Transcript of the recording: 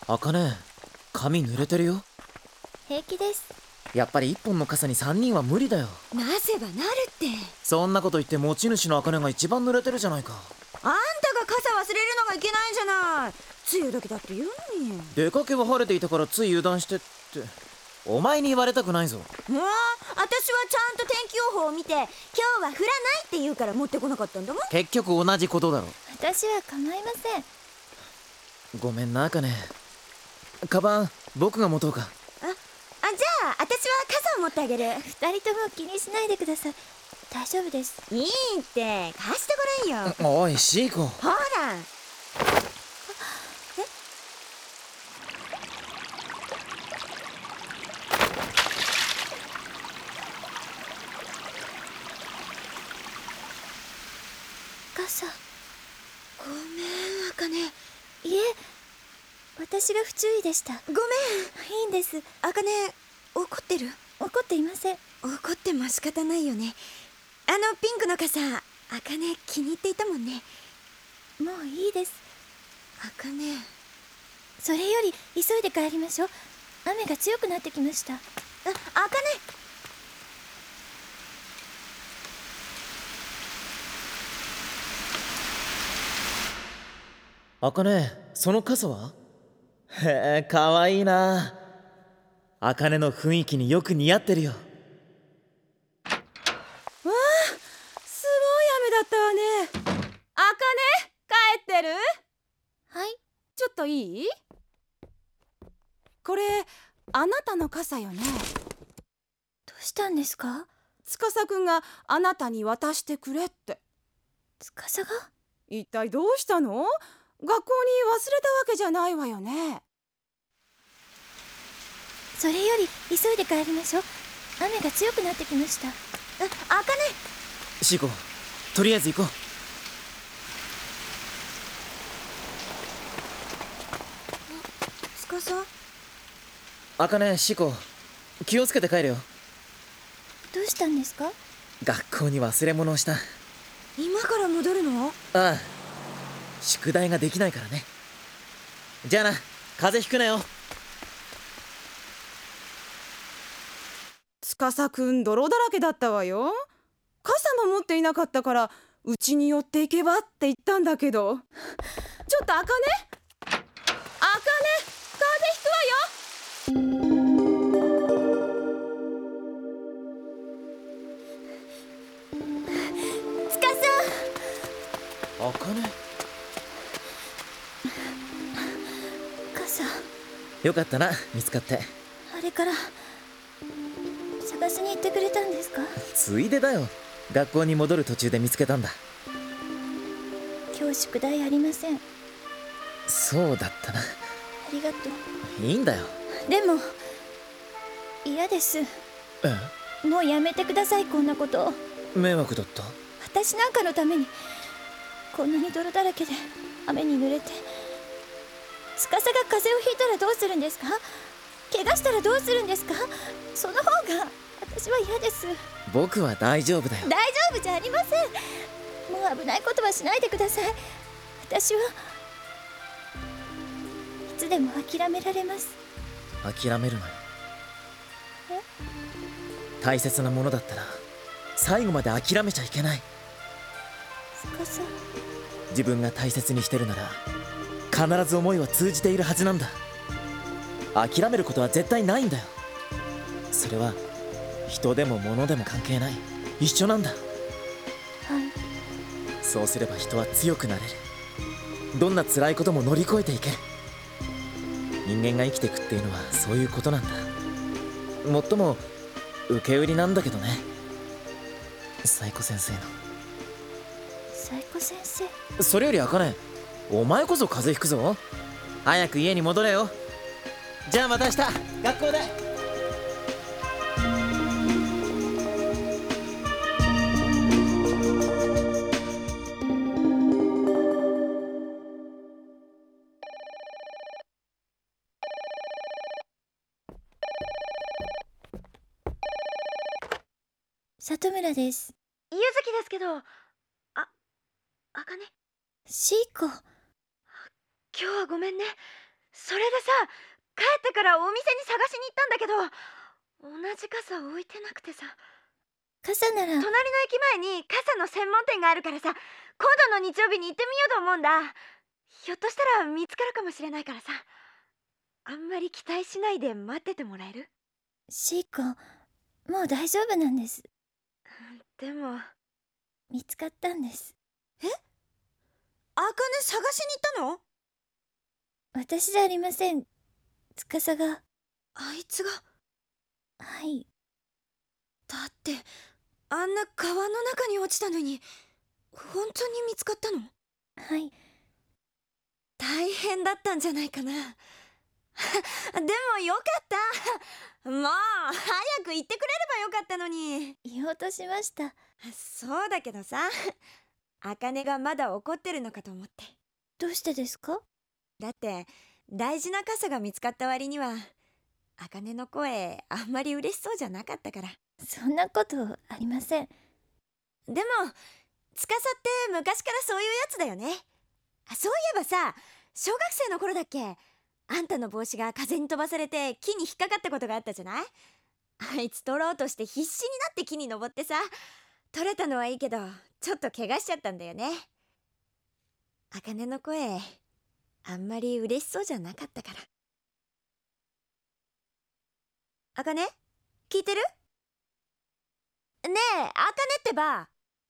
あかね、髪濡れてるよ。 平気です。 やっぱり一本の傘に3人は無理だよ。 なせばなるって。 そんなこと言って持ち主のあかねが一番濡れてるじゃないか。 あんたが傘忘れるのがいけないんじゃない。梅雨時だって言うのに。 出かけは晴れていたからつい油断してって。お前に言われたくないぞ。 私はちゃんと天気予報を見て、今日は降らないって言うから持ってこなかったんだもん。 結局同じことだろ。 私は構いません。 ごめんなあかね。カバン僕が持とうか。 じゃあ私は傘を持ってあげる。 二人とも気にしないでください。大丈夫です。 いいって貸してごらんよ。 おいシーコ。 ほら。 傘。 ごめんあかね。 いえ、私が不注意でした。 ごめん。 いいんです。 あかね、怒ってる？ 怒っていません。 怒っても仕方ないよね。ピンクの傘、あかね気に入っていたもんね。 もういいです。 あかね。 それより急いで帰りましょう。雨が強くなってきました。 あかね。 あかね、その傘は？へえ、かわいいな。あかねの雰囲気によく似合ってるよ。 すごい雨だったわね。あかね、帰ってる？ はい。 ちょっといい？これあなたの傘よね。 どうしたんですか？ 司くんがあなたに渡してくれって。 司が？ 一体どうしたの？学校に忘れたわけじゃないわよね。 それより急いで帰りましょう。雨が強くなってきました。 あかね。 シーコ、とりあえず行こう。 つかさ。 あかね、シーコ、気をつけて帰れよ。 どうしたんですか？ 学校に忘れ物をした。 今から戻るの？ ああ、宿題ができないからね。じゃあな、風邪ひくなよ。 司くん泥だらけだったわよ。傘も持っていなかったからうちに寄っていけばって言ったんだけど。ちょっとあかね、風邪ひくわよ。 あかね。 傘。 よかったな、見つかって。 あれから探しに行ってくれたんですか？ ついでだよ。学校に戻る途中で見つけたんだ。 今日宿題ありません。 そうだったな。 ありがとう。 いいんだよ。 でも嫌です。もうやめてください、こんなこと。 迷惑だった？ 私なんかのためにこんなに泥だらけで雨に濡れて、司が風邪をひいたらどうするんですか？怪我したらどうするんですか？その方が私は嫌です。 僕は大丈夫だよ。 大丈夫じゃありません。もう危ないことはしないでください。私はいつでも諦められます。 諦めるなよ。大切なものだったら最後まで諦めちゃいけない。 司。 自分が大切にしてるなら必ず思いは通じているはずなんだ。諦めることは絶対ないんだよ。それは人でも物でも関係ない。一緒なんだ。 はい。 そうすれば人は強くなれる。どんな辛いことも乗り越えていける。人間が生きていくっていうのはそういうことなんだ。もっとも受け売りなんだけどね、サイコ先生の。 サイコ先生。 それよりあかね、お前こそ風邪ひくぞ。早く家に戻れよ。じゃあまた明日学校で。 里村です。 ゆずきですけど、あかね。 シーコ。 今日はごめんね。 それでさ、帰ってからお店に探しに行ったんだけど、同じ傘置いてなくてさ。 傘なら。 隣の駅前に傘の専門店があるからさ、今度の日曜日に行ってみようと思うんだ。ひょっとしたら見つかるかもしれないからさ。あんまり期待しないで待っててもらえる？ シーコ、もう大丈夫なんです。 でも見つかったんです。 あかね探しに行ったの？ 私じゃありません。司が。 あいつが？ はい。 だってあんな川の中に落ちたのに本当に見つかったの？ はい。 大変だったんじゃないかな。でもよかったもう早く言ってくれればよかったのに。 言おうとしました。 そうだけどさ、あかねがまだ怒ってるのかと思って。 どうしてですか？ だって大事な傘が見つかった割にはあかねの声あんまり嬉しそうじゃなかったから。 そんなことありません。 でも司って昔からそういうやつだよね。そういえばさ、小学生の頃だっけ、あんたの帽子が風に飛ばされて木に引っかかったことがあったじゃない。あいつ取ろうとして必死になって木に登ってさ、取れたのはいいけどちょっと怪我しちゃったんだよね。あかねの声あんまり嬉しそうじゃなかったから。あかね聞いてる？ねえ、あかねってば。